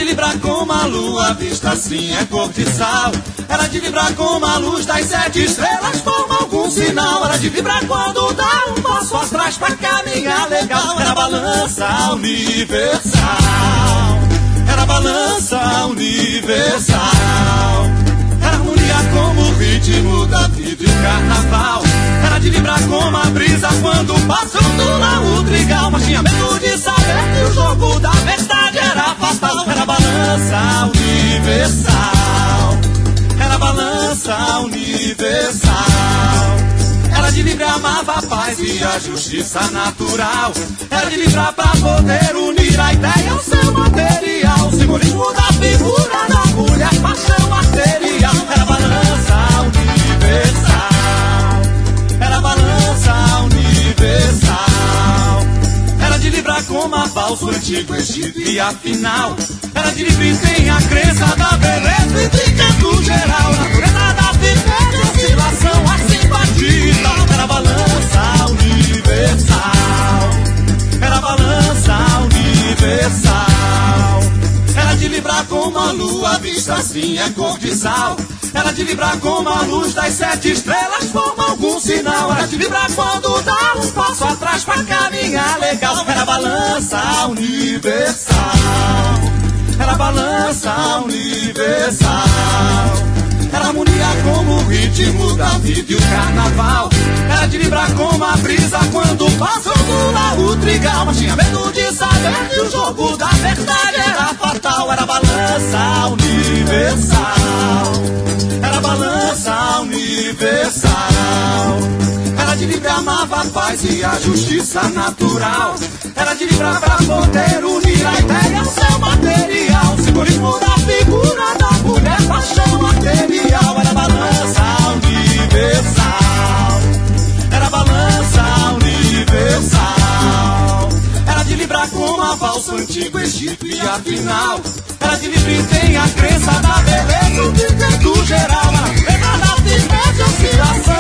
vibrar como a lua, vista assim é cor de sal. Era de vibrar como a luz das 7 estrelas, forma algum sinal. Era de vibrar quando dá um passo atrás pra caminhar legal. Era a balança universal. Era a balança universal. Era harmonia como o ritmo da vida e o carnaval. Era de vibrar como a brisa quando passou do laú trigal. Mas tinha medo de saber que o jogo da verdade era fatal. Era a balança universal. Era a balança universal. Era de vibrar, amava a paz e a justiça natural. Era de vibrar pra poder unir a ideia ao seu material. O simbolismo da figura da mulher, paixão arterial. Era a balança universal. Era a balança universal. Era de vibrar como a falso antigo Egito e afinal. Era de vibrar sem a crença da beleza e brinquedo geral. Natureza da vida e oscilação, a simpatia. Era a balança universal. Era a balança universal. Era de vibrar como a lua, vista assim é cor de sal. Era de vibrar como a luz das 7 estrelas, forma algum sinal. Era de vibrar quando dá um passo atrás pra caminhar legal. Era a balança universal. Era a balança universal. Era harmonia como o ritmo da vida e o carnaval. Era de vibrar como a brisa quando passou do laú trigal. Mas tinha medo de saber que o jogo da verdade era fatal. Era a balança universal. Era a balança universal. Era de vibrar, amava a paz e a justiça natural. Era de vibrar pra poder unir a ideia ao seu material. O simbolismo da figura da mulher, paixão arterial. Era a balança universal. Era a balança universal. Era de vibrar como a valsa antigo Egito e afinal. Era de vibrar sem a crença da beleza, o brinquedo geral. Era a natureza da firmeza e oscilação.